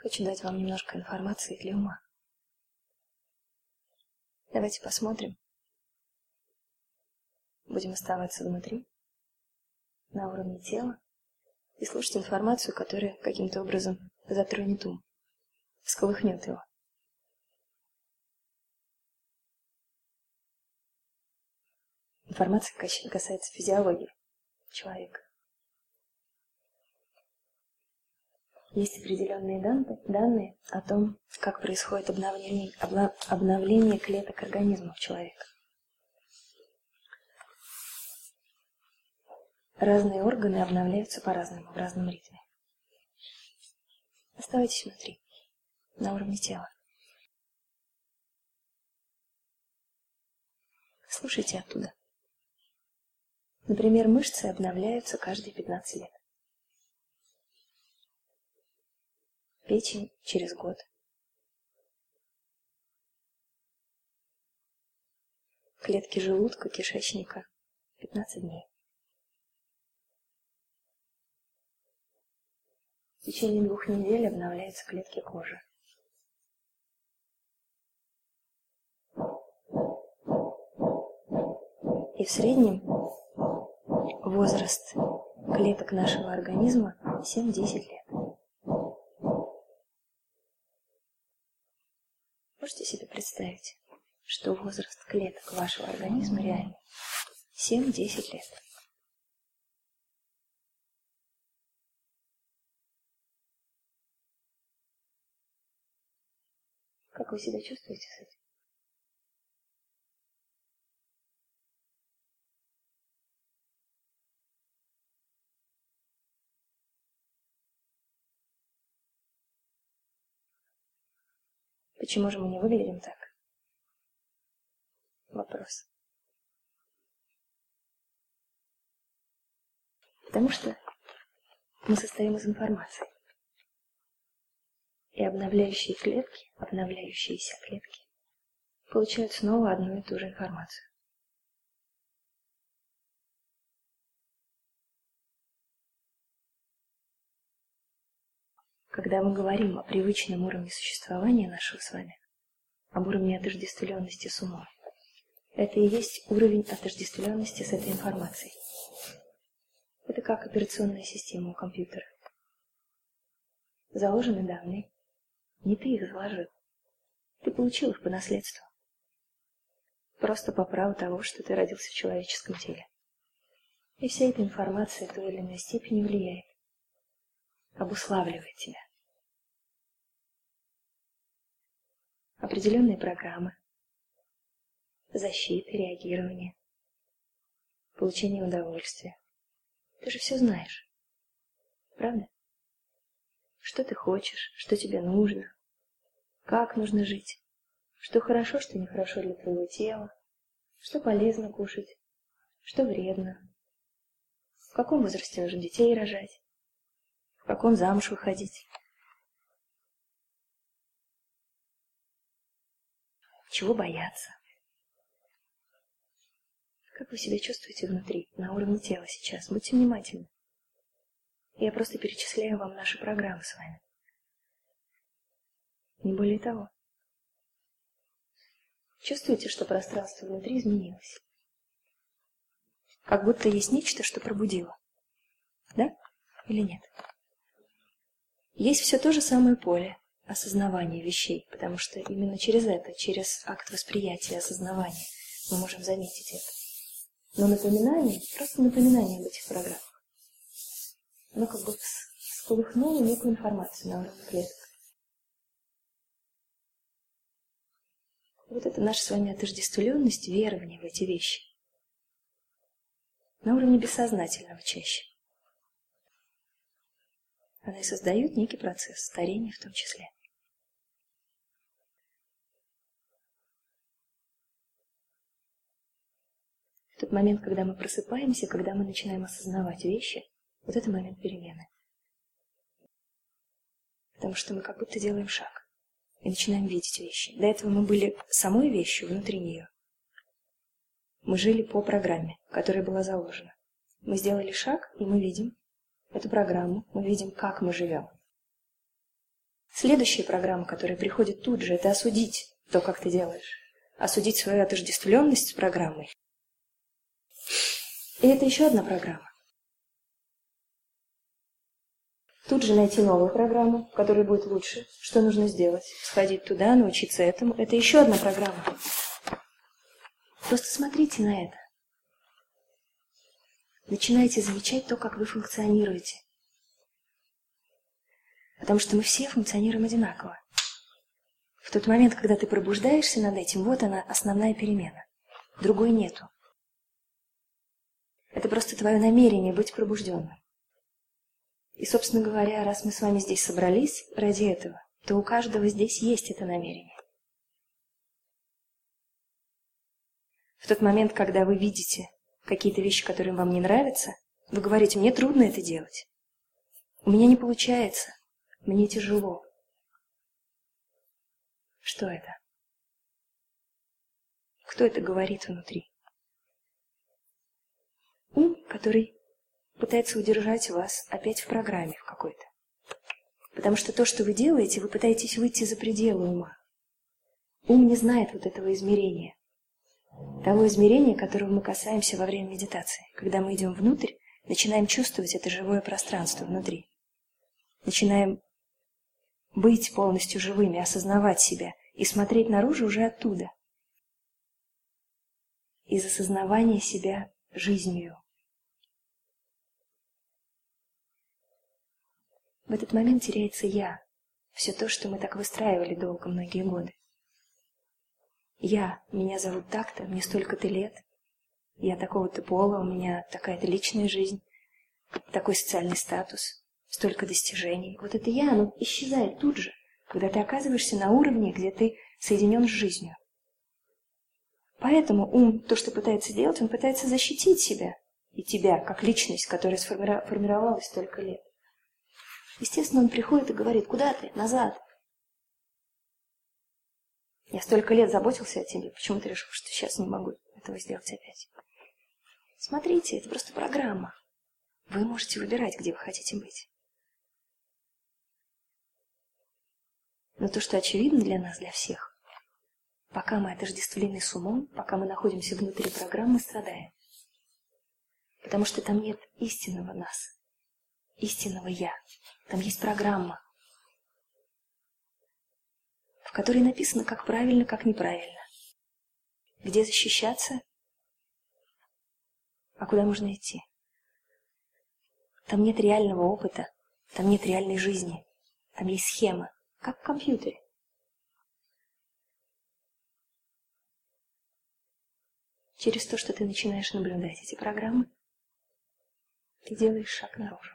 Хочу дать вам немножко информации для ума. Давайте посмотрим. Будем оставаться внутри, на уровне тела, и слушать информацию, которая каким-то образом затронет ум, всколыхнет его. Информация касается физиологии человека. Есть определенные данные о том, как происходит обновление клеток организма человека. Разные органы обновляются по-разному, в разном ритме. Оставайтесь внутри, на уровне тела. Слушайте оттуда. Например, мышцы обновляются каждые 15 лет. Печень через год. Клетки желудка, кишечника 15 дней. В течение 2 недель обновляются клетки кожи. И в среднем возраст клеток нашего организма 7-10 лет. Можете себе представить, что возраст клеток вашего организма реальный 7-10 лет. Как вы себя чувствуете с этим? Почему же мы не выглядим так? Вопрос. Потому что мы состоим из информации. И обновляющиеся клетки получают снова одну и ту же информацию. Когда мы говорим о привычном уровне существования нашего с вами, об уровне отождествленности с умом, это и есть уровень отождествленности с этой информацией. Это как операционная система у компьютера. Заложены данные. Не ты их заложил. Ты получил их по наследству. Просто по праву того, что ты родился в человеческом теле. И вся эта информация в той или иной степени влияет, обуславливает тебя. Определенные программы, защиты, реагирование, получение удовольствия. Ты же все знаешь. Правда? Что ты хочешь, что тебе нужно, как нужно жить, что хорошо, что нехорошо для твоего тела, что полезно кушать, что вредно, в каком возрасте нужно детей рожать, в каком замуж выходить, чего бояться. Как вы себя чувствуете внутри, на уровне тела сейчас? Будьте внимательны. Я просто перечисляю вам наши программы с вами. Не более того. Чувствуете, что пространство внутри изменилось? Как будто есть нечто, что пробудило. Да? Или нет? Есть все то же самое поле осознавания вещей, потому что именно через это, через акт восприятия, осознавания, мы можем заметить это. Но напоминание, просто напоминание об этих программах, оно как бы всколыхнуло некую информацию на уровне клеток. Вот это наша с вами отождествленность, верование в эти вещи. На уровне бессознательного чаще. Она и создает некий процесс, старения в том числе. В тот момент, когда мы просыпаемся, когда мы начинаем осознавать вещи, вот это момент перемены. Потому что мы как будто делаем шаг и начинаем видеть вещи. До этого мы были самой вещью внутри нее. Мы жили по программе, которая была заложена. Мы сделали шаг, и мы видим эту программу, мы видим, как мы живем. Следующая программа, которая приходит тут же, это осудить то, как ты делаешь. Осудить свою отождествленность с программой. И это еще одна программа. Тут же найти новую программу, которая будет лучше. Что нужно сделать? Сходить туда, научиться этому. Это еще одна программа. Просто смотрите на это. Начинайте замечать то, как вы функционируете. Потому что мы все функционируем одинаково. В тот момент, когда ты пробуждаешься над этим, вот она, основная перемена. Другой нету. Это просто твое намерение быть пробужденным. И, собственно говоря, раз мы с вами здесь собрались ради этого, то у каждого здесь есть это намерение. В тот момент, когда вы видите какие-то вещи, которые вам не нравятся, вы говорите: мне трудно это делать. У меня не получается. Мне тяжело. Что это? Кто это говорит внутри? Ум, который пытается удержать вас опять в программе в какой-то. Потому что то, что вы делаете, вы пытаетесь выйти за пределы ума. Ум не знает вот этого измерения. Того измерения, которого мы касаемся во время медитации. Когда мы идем внутрь, начинаем чувствовать это живое пространство внутри. Начинаем быть полностью живыми, осознавать себя и смотреть наружу уже оттуда. Из осознавания себя жизнью. В этот момент теряется «я», все то, что мы так выстраивали долго, многие годы. Я, меня зовут так-то, мне столько-то лет, я такого-то пола, у меня такая-то личная жизнь, такой социальный статус, столько достижений. Вот это «я», оно исчезает тут же, когда ты оказываешься на уровне, где ты соединен с жизнью. Поэтому ум, то, что пытается делать, он пытается защитить себя и тебя, как личность, которая формировалась столько лет. Естественно, он приходит и говорит: куда ты? Назад. Я столько лет заботился о тебе, почему ты решил, что сейчас не могу этого сделать опять? Смотрите, это просто программа. Вы можете выбирать, где вы хотите быть. Но то, что очевидно для нас, для всех, пока мы отождествлены с умом, пока мы находимся внутри программы, мы страдаем. Потому что там нет истинного нас, истинного «я». Там есть программа, в которой написано, как правильно, как неправильно. Где защищаться, а куда можно идти. Там нет реального опыта, там нет реальной жизни. Там есть схема, как в компьютере. Через то, что ты начинаешь наблюдать эти программы, ты делаешь шаг наружу.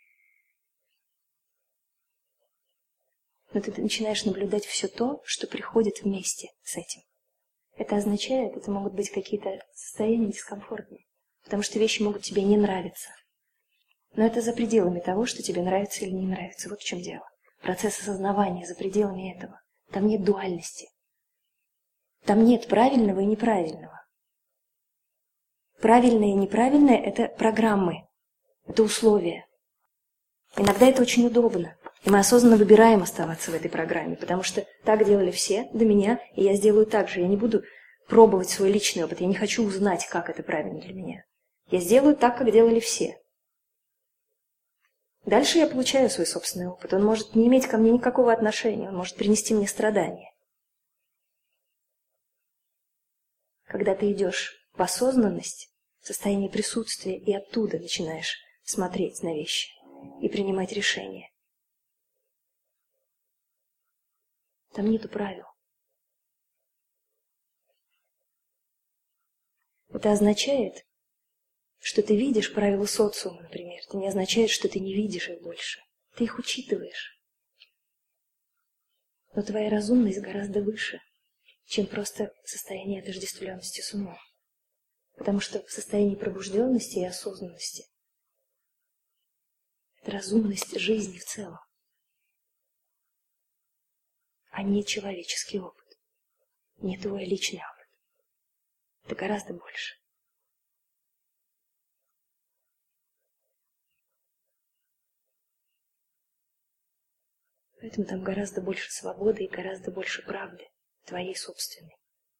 Но ты начинаешь наблюдать все то, что приходит вместе с этим. Это означает, это могут быть какие-то состояния дискомфортные, потому что вещи могут тебе не нравиться. Но это за пределами того, что тебе нравится или не нравится. Вот в чем дело. Процесс осознавания за пределами этого. Там нет дуальности. Там нет правильного и неправильного. Правильное и неправильное – это программы, это условия. Иногда это очень удобно. И мы осознанно выбираем оставаться в этой программе, потому что так делали все до меня, и я сделаю так же. Я не буду пробовать свой личный опыт, я не хочу узнать, как это правильно для меня. Я сделаю так, как делали все. Дальше я получаю свой собственный опыт. Он может не иметь ко мне никакого отношения, он может принести мне страдания. Когда ты идешь в осознанность, в состояние присутствия, и оттуда начинаешь смотреть на вещи и принимать решения. Там нету правил. Это означает, что ты видишь правила социума, например. Это не означает, что ты не видишь их больше. Ты их учитываешь. Но твоя разумность гораздо выше, чем просто состояние отождествленности с умом. Потому что в состоянии пробужденности и осознанности это разумность жизни в целом, а не человеческий опыт, не твой личный опыт. Это гораздо больше. Поэтому там гораздо больше свободы и гораздо больше правды, твоей собственной.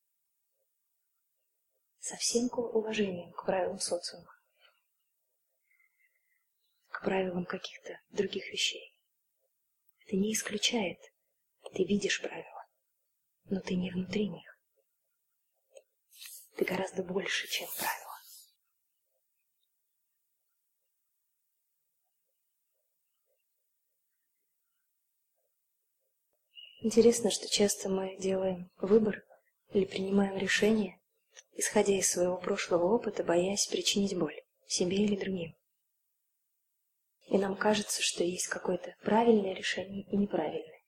Со всем уважением к правилам социума, к правилам каких-то других вещей. Это не исключает. Ты видишь правила, но ты не внутри них. Ты гораздо больше, чем правила. Интересно, что часто мы делаем выбор или принимаем решение, исходя из своего прошлого опыта, боясь причинить боль себе или другим. И нам кажется, что есть какое-то правильное решение и неправильное.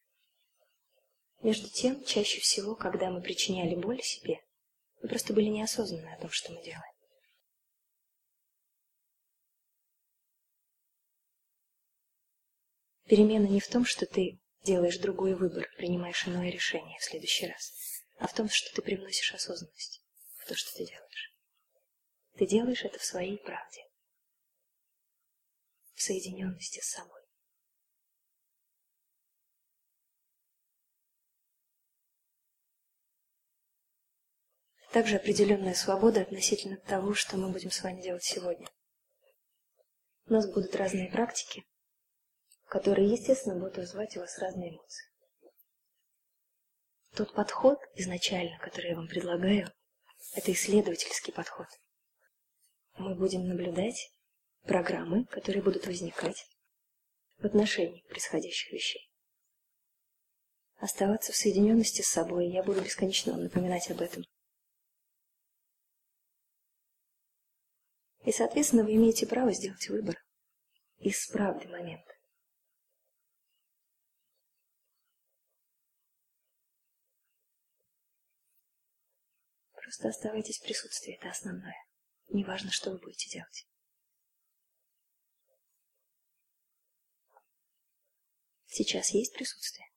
Между тем, чаще всего, когда мы причиняли боль себе, мы просто были неосознанны о том, что мы делаем. Перемена не в том, что ты делаешь другой выбор, принимаешь иное решение в следующий раз, а в том, что ты привносишь осознанность в то, что ты делаешь. Ты делаешь это в своей правде, в соединенности с собой. Также определенная свобода относительно того, что мы будем с вами делать сегодня. У нас будут разные практики, которые, естественно, будут вызывать у вас разные эмоции. Тот подход изначально, который я вам предлагаю, это исследовательский подход. Мы будем наблюдать программы, которые будут возникать в отношении происходящих вещей. Оставаться в соединенности с собой, я буду бесконечно вам напоминать об этом. И, соответственно, вы имеете право сделать выбор из правды момента. Просто оставайтесь в присутствии, это основное. Неважно, что вы будете делать. Сейчас есть присутствие?